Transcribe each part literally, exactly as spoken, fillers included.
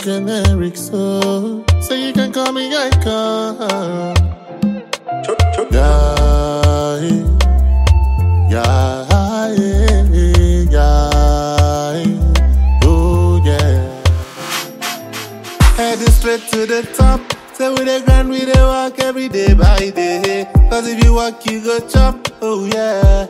generic, so so you can call me icon. Yeah, yeah, yeah, oh yeah. Heading straight to the top. Say we dey grind, we dey walk every day by day. Cause if you walk, you go chop, oh yeah.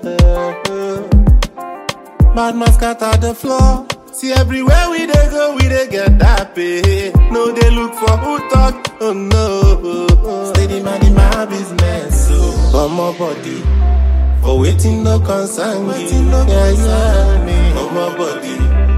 Bad man scatter the floor. See everywhere we dey go, we dey get that pay. No, they look for who talk, oh no. Steady man in my business, so for my body. For waiting no concern me, yeah, yeah, me. For my body.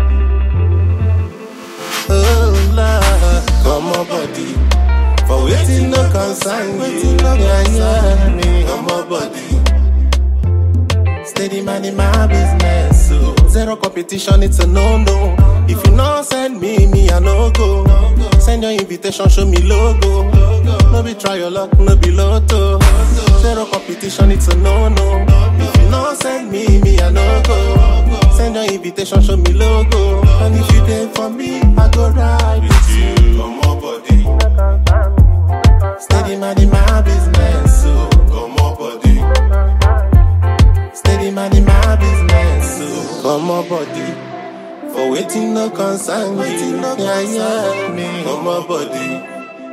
Oh Lord, for my body. For waiting no concern me, yeah, yeah, me. For my body. Steady man in my business, so zero competition, it's a no-no. If you not send me, me I no go. Send your invitation, show me logo. No be try your luck, no be lotto. Zero competition, it's a no-no. If you not send me, me I no go. Send your invitation, show me logo. And if you there for me, I go ride with you. Come on, body. Steady man in my business, so Come on, body. steady man in my business, so come on body. For waiting no concern me, yeah, yeah, me. Come on, body.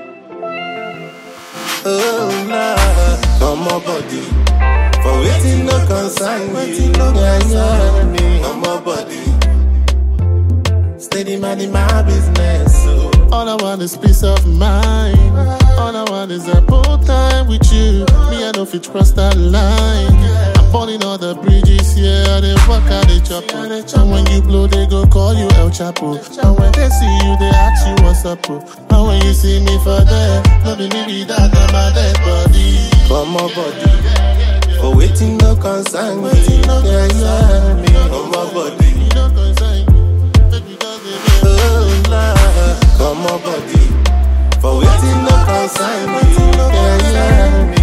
Oh Lord, come on body. For waiting no concern me, yeah, yeah, me. Come on, body. Steady man in my business, so all I want is peace of mind. All I want is a full time with you. Me, I know if you cross that line. I'm burning all the bridges, yeah. They walk out, they chop. And when you blow, they go call you El Chapo. And when they see you, they ask you what's up, bro. And when you see me for there, no believe me that I'm a dead body. Come on, body. For waiting, no concern me. Yeah, yeah, me. Come on, body. No concern me. Oh Lord, come on, body. For waiting, no concern me. Yeah, yeah, me.